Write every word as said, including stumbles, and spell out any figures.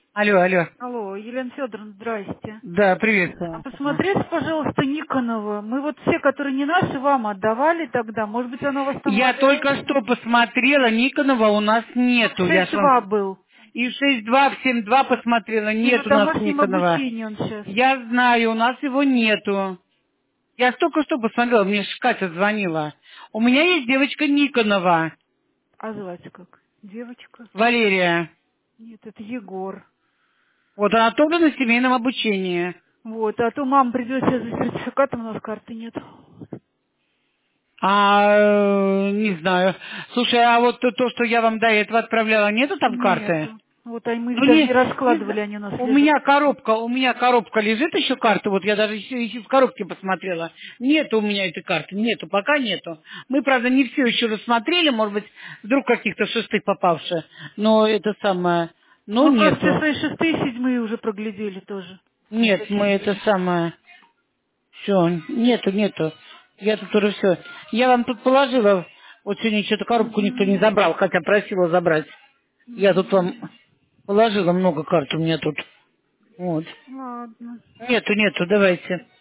Алло, алло. Алло, Елена Федоровна, здрасте. Да, А приветствую. посмотрите, пожалуйста, Никонова. Мы вот все, которые не наши, вам отдавали тогда. Может быть, она у вас там Я только валяется? что посмотрела, Никонова у нас нету. Я шесть ж вам два был. и в шесть два, в семь два посмотрела, И на нет у нас домашнем Никонова. обучении он сейчас. Я знаю, у нас его нету. Я только что посмотрела, мне ж Катя звонила. У меня есть девочка Никонова, А звать как? Девочка? Валерия. Нет, это Егор. Вот она тоже на семейном обучении. Вот, а то мама придет сейчас за сертификатом, у нас карты нет. А, э, не знаю. Слушай, а вот то, то, что я вам до этого отправляла, нету там карты? Нету. Вот, а мы их Ну даже не не, не раскладывали, зна- они у нас у лежат. меня коробка, у меня коробка лежит еще карта, вот я даже еще, еще в коробке посмотрела. Нету у меня этой карты, нету, пока нету. Мы, правда, не все еще рассмотрели, может быть, вдруг каких-то шестых попавших, но это самое, но Мы просто все нету. свои шестые, седьмые уже проглядели тоже. Не Нет, мы это зачислили. самое, все, нету, нету. Я тут уже все. Я вам тут положила, вот сегодня что-то коробку никто не Угу. забрал, хотя просила забрать. Я тут вам Угу. положила много карт у меня тут. Вот. Ладно. Нету, нету, давайте.